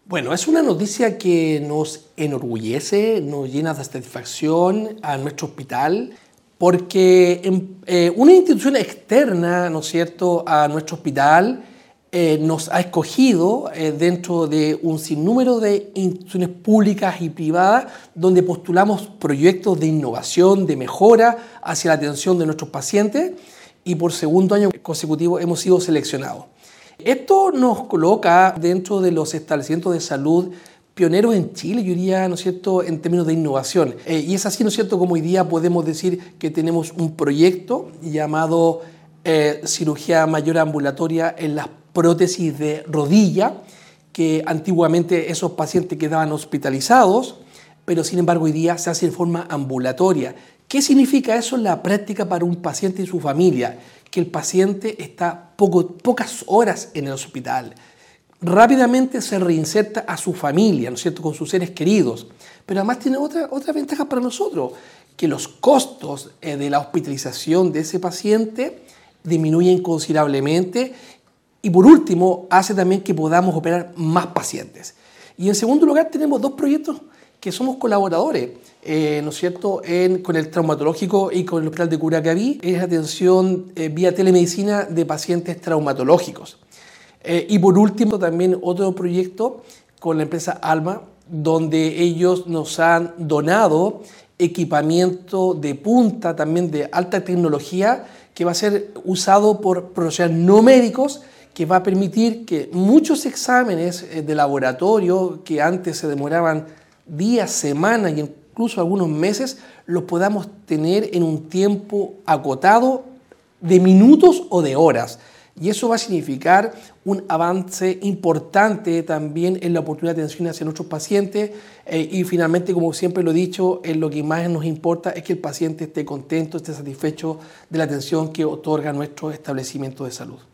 Bueno, es una noticia que nos enorgullece, nos llena de satisfacción a nuestro hospital, porque una institución externa, ¿no es cierto?, a nuestro hospital nos ha escogido dentro de un sinnúmero de instituciones públicas y privadas donde postulamos proyectos de innovación, de mejora hacia la atención de nuestros pacientes, y por segundo año consecutivo hemos sido seleccionados. Esto nos coloca dentro de los establecimientos de salud pioneros en Chile, yo diría, ¿no es cierto?, en términos de innovación. Y es así, ¿no es cierto?, como hoy día podemos decir que tenemos un proyecto llamado cirugía mayor ambulatoria en las prótesis de rodilla, que antiguamente esos pacientes quedaban hospitalizados, pero sin embargo hoy día se hace en forma ambulatoria. ¿Qué significa eso en la práctica para un paciente y su familia? Que el paciente está pocas horas en el hospital, rápidamente se reinserta a su familia, ¿no es cierto?, con sus seres queridos, pero además tiene otra ventaja para nosotros, que los costos de la hospitalización de ese paciente disminuyen considerablemente, y por último hace también que podamos operar más pacientes. Y en segundo lugar tenemos dos proyectos que somos colaboradores, ¿no es cierto?, con el traumatológico y con el hospital de Curacaví, es atención vía telemedicina de pacientes traumatológicos. Y por último también otro proyecto con la empresa Alma, donde ellos nos han donado equipamiento de punta, también de alta tecnología, que va a ser usado por profesionales no médicos, que va a permitir que muchos exámenes de laboratorio que antes se demoraban días, semanas y incluso algunos meses, los podamos tener en un tiempo acotado de minutos o de horas. Y eso va a significar un avance importante también en la oportunidad de atención hacia nuestros pacientes. Y finalmente, como siempre lo he dicho, lo que más nos importa es que el paciente esté contento, esté satisfecho de la atención que otorga nuestro establecimiento de salud.